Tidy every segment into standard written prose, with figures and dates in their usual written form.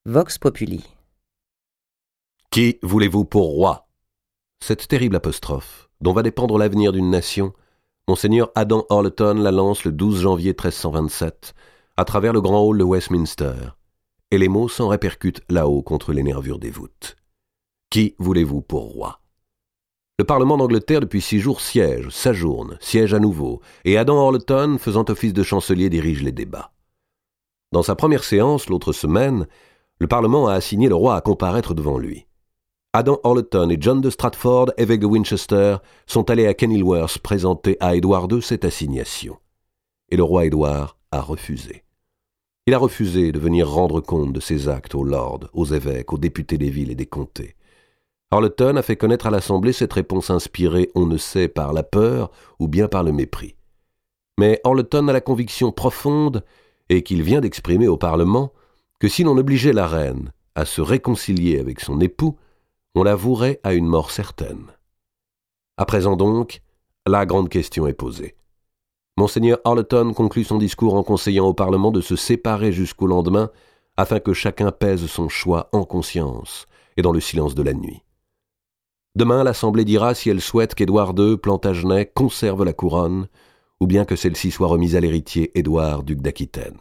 Vox Populi. Qui voulez-vous pour roi ? Cette terrible apostrophe, dont va dépendre l'avenir d'une nation, Monseigneur Adam Orleton la lance le 12 janvier 1327, à travers le grand hall de Westminster, et les mots s'en répercutent là-haut contre les nervures des voûtes. Qui voulez-vous pour roi ? Le Parlement d'Angleterre depuis 6 jours siège, s'ajourne, siège à nouveau, et Adam Orleton, faisant office de chancelier, dirige les débats. Dans sa première séance, l'autre semaine, le Parlement a assigné le roi à comparaître devant lui. Adam Orleton et John de Stratford, évêque de Winchester, sont allés à Kenilworth présenter à Édouard II cette assignation. Et le roi Édouard a refusé. Il a refusé de venir rendre compte de ses actes aux lords, aux évêques, aux députés des villes et des comtés. Orleton a fait connaître à l'Assemblée cette réponse inspirée, on ne sait, par la peur ou bien par le mépris. Mais Orleton a la conviction profonde, et qu'il vient d'exprimer au Parlement, que si l'on obligeait la reine à se réconcilier avec son époux, on la vouerait à une mort certaine. À présent donc, la grande question est posée. Monseigneur Orleton conclut son discours en conseillant au Parlement de se séparer jusqu'au lendemain, afin que chacun pèse son choix en conscience et dans le silence de la nuit. Demain, l'Assemblée dira si elle souhaite qu'Édouard II, Plantagenet, conserve la couronne, ou bien que celle-ci soit remise à l'héritier Édouard, duc d'Aquitaine.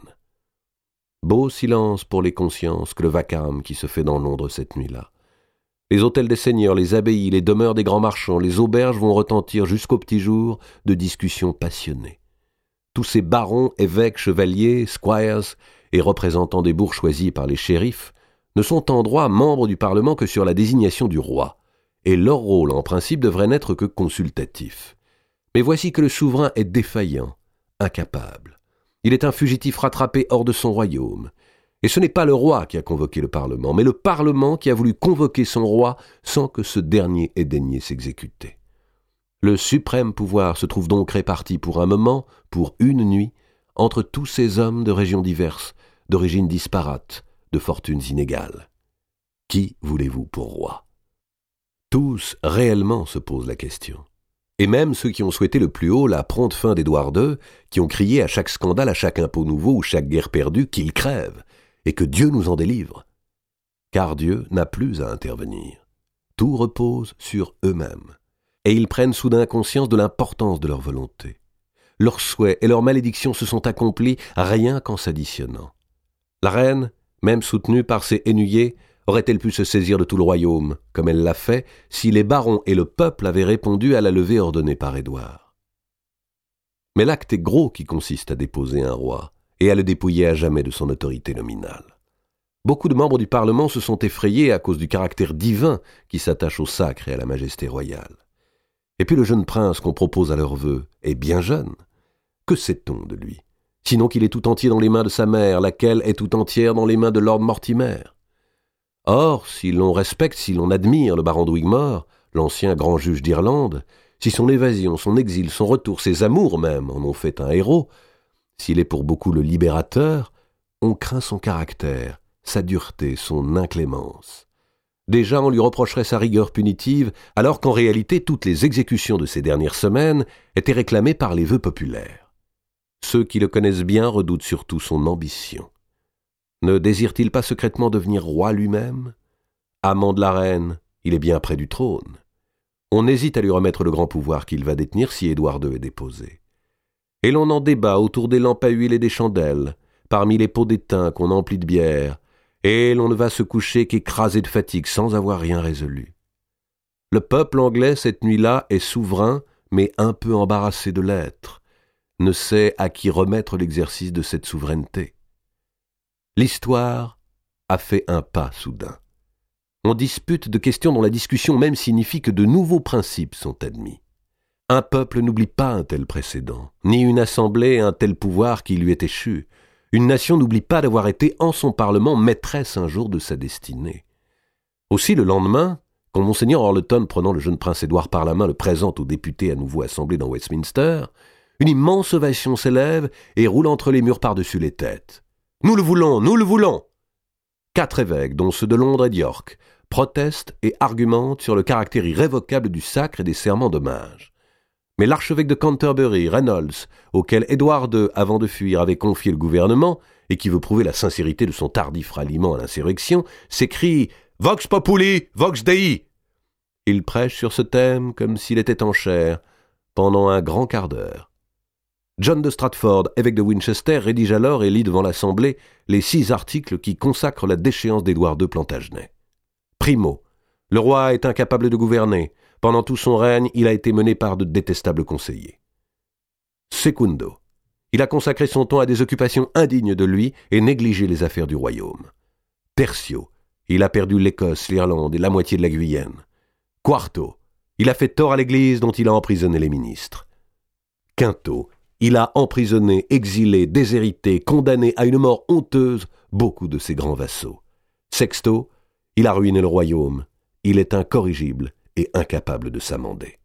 Beau silence pour les consciences que le vacarme qui se fait dans Londres cette nuit-là. Les hôtels des seigneurs, les abbayes, les demeures des grands marchands, les auberges vont retentir jusqu'au petit jour de discussions passionnées. Tous ces barons, évêques, chevaliers, squires et représentants des bourgs choisis par les shérifs ne sont en droit membres du Parlement que sur la désignation du roi, et leur rôle en principe devrait n'être que consultatif. Mais voici que le souverain est défaillant, incapable. Il est un fugitif rattrapé hors de son royaume. Et ce n'est pas le roi qui a convoqué le Parlement, mais le Parlement qui a voulu convoquer son roi sans que ce dernier ait daigné s'exécuter. Le suprême pouvoir se trouve donc réparti pour un moment, pour une nuit, entre tous ces hommes de régions diverses, d'origines disparates, de fortunes inégales. Qui voulez-vous pour roi ? Tous réellement se posent la question. Et même ceux qui ont souhaité le plus haut la prompte fin d'Édouard II, qui ont crié à chaque scandale, à chaque impôt nouveau ou chaque guerre perdue qu'il crève, et que Dieu nous en délivre. Car Dieu n'a plus à intervenir. Tout repose sur eux-mêmes. Et ils prennent soudain conscience de l'importance de leur volonté. Leurs souhaits et leurs malédictions se sont accomplis rien qu'en s'additionnant. La reine, même soutenue par ses hainuyers, aurait-elle pu se saisir de tout le royaume, comme elle l'a fait, si les barons et le peuple avaient répondu à la levée ordonnée par Édouard. Mais l'acte est gros qui consiste à déposer un roi, et à le dépouiller à jamais de son autorité nominale. Beaucoup de membres du Parlement se sont effrayés à cause du caractère divin qui s'attache au sacre et à la majesté royale. Et puis le jeune prince qu'on propose à leur vœu est bien jeune. Que sait-on de lui ? Sinon qu'il est tout entier dans les mains de sa mère, laquelle est tout entière dans les mains de Lord Mortimer. Or, si l'on respecte, si l'on admire le baron de Wigmore, l'ancien grand juge d'Irlande, si son évasion, son exil, son retour, ses amours même en ont fait un héros, s'il est pour beaucoup le libérateur, on craint son caractère, sa dureté, son inclémence. Déjà, on lui reprocherait sa rigueur punitive, alors qu'en réalité, toutes les exécutions de ces dernières semaines étaient réclamées par les vœux populaires. Ceux qui le connaissent bien redoutent surtout son ambition. Ne désire-t-il pas secrètement devenir roi lui-même ? Amant de la reine, il est bien près du trône. On hésite à lui remettre le grand pouvoir qu'il va détenir si Édouard II est déposé. Et l'on en débat autour des lampes à huile et des chandelles, parmi les pots d'étain qu'on emplit de bière, et l'on ne va se coucher qu'écrasé de fatigue sans avoir rien résolu. Le peuple anglais, cette nuit-là, est souverain, mais un peu embarrassé de l'être, ne sait à qui remettre l'exercice de cette souveraineté. L'histoire a fait un pas soudain. On dispute de questions dont la discussion même signifie que de nouveaux principes sont admis. Un peuple n'oublie pas un tel précédent, ni une assemblée un tel pouvoir qui lui est échu. Une nation n'oublie pas d'avoir été en son parlement maîtresse un jour de sa destinée. Aussi le lendemain, quand Monseigneur Orleton, prenant le jeune prince Édouard par la main, le présente aux députés à nouveau assemblés dans Westminster, une immense ovation s'élève et roule entre les murs par-dessus les têtes. « Nous le voulons, nous le voulons !» 4 évêques, dont ceux de Londres et d'York, protestent et argumentent sur le caractère irrévocable du sacre et des serments d'hommage. Mais l'archevêque de Canterbury, Reynolds, auquel Édouard II, avant de fuir, avait confié le gouvernement, et qui veut prouver la sincérité de son tardif ralliement à l'insurrection, s'écrie « Vox populi, vox Dei ». Il prêche sur ce thème comme s'il était en chair, pendant un grand quart d'heure. John de Stratford, évêque de Winchester, rédige alors et lit devant l'Assemblée les 6 articles qui consacrent la déchéance d'Édouard II Plantagenet. Primo, le roi est incapable de gouverner. Pendant tout son règne, il a été mené par de détestables conseillers. Secundo, il a consacré son temps à des occupations indignes de lui et négligé les affaires du royaume. Tertio, il a perdu l'Écosse, l'Irlande et la moitié de la Guyenne. Quarto, il a fait tort à l'Église dont il a emprisonné les ministres. Quinto, il a emprisonné, exilé, déshérité, condamné à une mort honteuse beaucoup de ses grands vassaux. Sexto, il a ruiné le royaume. Il est incorrigible et incapable de s'amender.